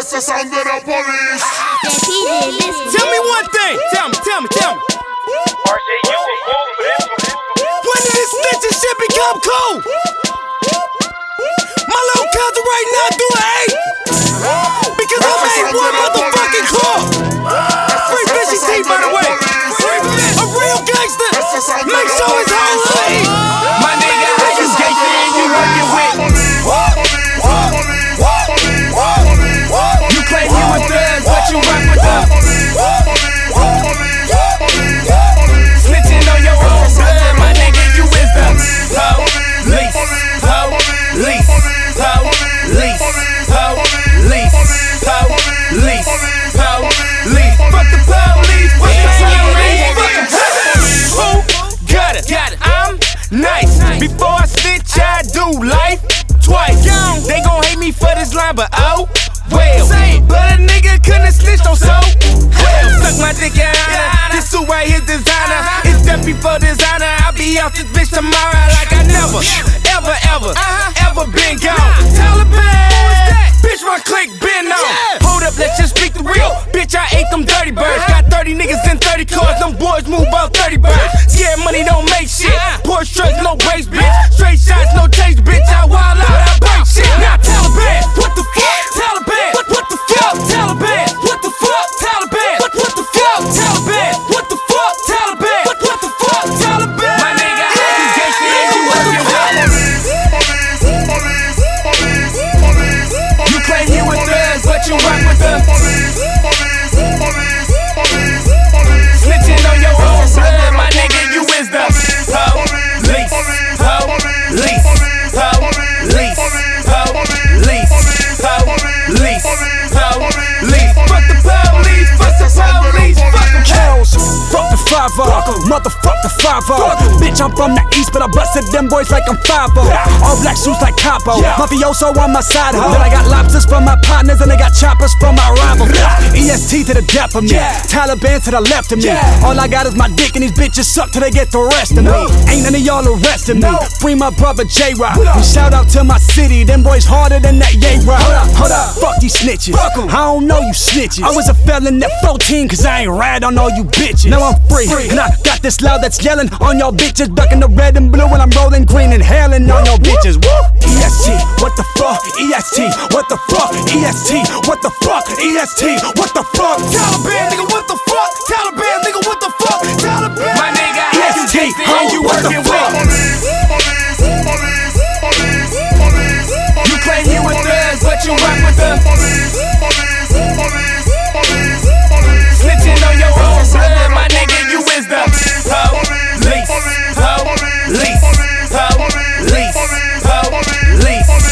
That's the sound of the police. Tell me one thing. Tell me. When did this snitching shit become cool? My little cousin right now doing 8 because I made one motherfucking call. Free Fishy T, by the way. A real gangster. Make sure his whole league. My nigga, how you gangster and you working with? You claim you a thug, but you rock with them. Snitching on your own blood, my nigga, you is the police. Fuck the police, fuck the police. Who got it? I'm nice. Before I snitch, I do life twice. They gon' hate me for this line, but oh well. But a nigga couldn't snitch on so well. Suck my dick out. This suit right here designer. It's death before designer. I'll be out this bitch tomorrow like I never, ever been gone. Taliban, bitch, my clique been on. Hold up, let's just speak the real. Bitch, I ate them dirty birds. Got 30 niggas in 30 cars. Them boys move about 30 birds. Yeah, money don't make shit. Porsche trucks, no brakes, bitch. Straight shots, no chase, bitch. I wild out, I break shit. Now Taliban, what the fuck? Taliban, what the fuck? Taliban, what the fuck? Taliban, what the fuck? Taliban, what the fuck? Taliban, what the fuck? Taliban. My nigga, how you gangsta and you working with? You claim you a thug, but you rock with them. Snitching on your own blood, my nigga, you is the police. Fuck the police, fuck them cows. Fuck the 5-0, motherfuck the 5-0. Bitch, I'm from the east, but I busted them boys like I'm 5-0. All black suits like Capo, mafioso on my side, ho. Then I got lobsters from my partners and I got choppers from my rivals. EST to the death of me, Taliban to the left of me. All I got is my dick and these bitches suck till they get the rest of me. Ain't none of y'all arresting me. Free my brother J-Rock. And shout out to my city, them boys harder than that Ye-Rock. Hold up, fuck these snitches. I don't know you snitches. I was a felon at 14 cause I ain't rad on all you bitches. Now I'm free, and I got this loud that's yelling on y'all bitches. Ducking the red and blue when I'm rolling green and hailing on y'all bitches. EST, what the fuck? EST, what the fuck? EST, what the fuck? EST, what the fuck? Taliban, nigga, what the fuck? Taliban, nigga, what the fuck? Taliban, my nigga, EST, how you working with? You claim you a thug, but you rock with them. Snitching on your own blood, my nigga, you is the police.